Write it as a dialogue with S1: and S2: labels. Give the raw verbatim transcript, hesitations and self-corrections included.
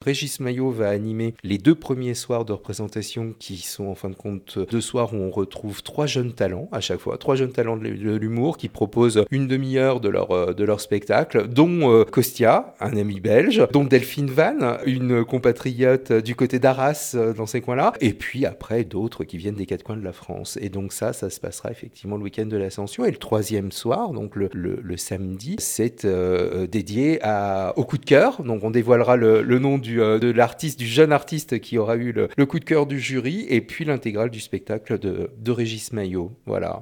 S1: Régis Maillot va animer les deux premiers soirs de représentation qui sont en fin de compte deux soirs où on retrouve trois jeunes talents à chaque fois, trois jeunes talents de l'humour qui proposent une demi-heure de leur, de leur spectacle, dont euh, Costia, un ami belge, dont Delphine Van, une compatriote du côté d'Arras dans ces coins-là, et puis après d'autres qui viennent des quatre coins de la France. Et donc ça, ça se passera effectivement le week-end de l'Ascension. Et le troisième soir, donc le, le, le samedi, c'est euh, dédié à, au coup de cœur. Donc on dévoilera le, le nom du, euh, de l'artiste, du jeune artiste qui aura eu le, le coup de cœur du jury, et puis l'intégrale du spectacle de, de Régis Maillot. Voilà.